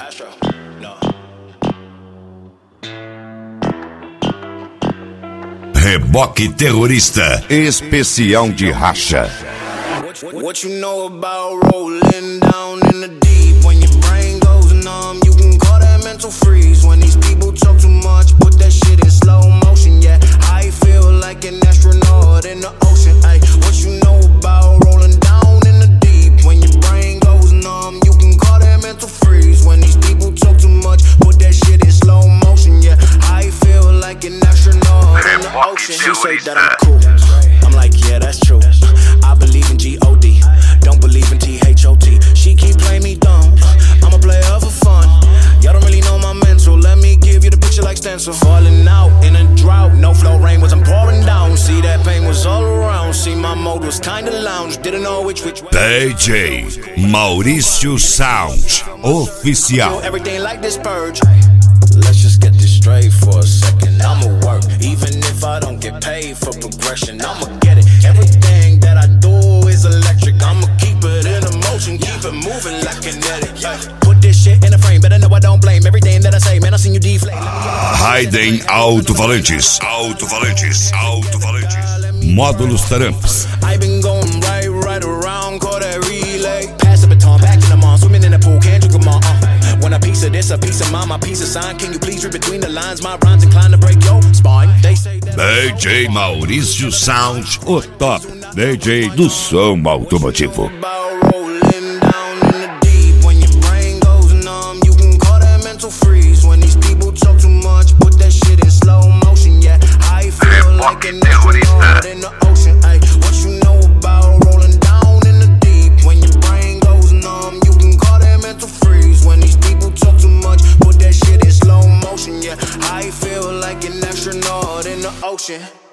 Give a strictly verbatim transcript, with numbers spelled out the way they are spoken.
Astro, no. Reboque Terrorista, especial de racha. What, what you know about rolling down in the deep? When your brain goes numb, you can call that mental freeze. When these people talk too much, put that shit in slow motion. Yeah, I feel like an astronaut in the ocean. Ay, what you know about rolling down in the deep? When your brain goes numb, you can call that mental freeze. When these people talk too much, put that shit in slow motion. Yeah, I feel like an astronaut in the ocean. She say that I'm cool. I'm like, yeah, that's true. I believe in G O D, don't believe in T H O T. She keep playing me dumb, I'm a player for fun. Y'all don't really know my mental, let me give you the picture like stencil. Falling out in a drought, no flow rain was I'm pouring down. See that pain was all around, see my mode was kinda lounge. Didn't know which which way. D J Maurício Sound Oficial. Everything like this purge. Let's just get this straight for a second. I'ma work, even if I don't get paid for progression. I'ma get it. Everything that I do is electric. I'ma keep it in a motion, keep it moving like kinetic. Put this shit in a frame, better know I don't blame everything that I say. Man, I seen you deflate. Raiden Alto-Falantes, Alto-Falantes, Alto-Falantes. Módulos Taramps. I've been going right, right around, call that relay. Pass the baton, back in the mall, swimming in the pool, can't drink them all. Uh. When a piece of this, a piece of mine, my piece of sign. Can you please read between the lines? My rhymes inclined to break your spine. They say that D J Maurício Sound, o top D J do som automotivo. about rolling down in the deep. When your brain goes numb, you can call that mental freeze. When these people talk too much, put that shit in slow motion. Yeah, I feel like an astronaut in the ocean. Ay, what you know about rolling down in the deep? When your brain goes numb, you can call that mental freeze. When these people talk too much, put that shit in slow motion. Yeah, I feel like an astronaut in the ocean.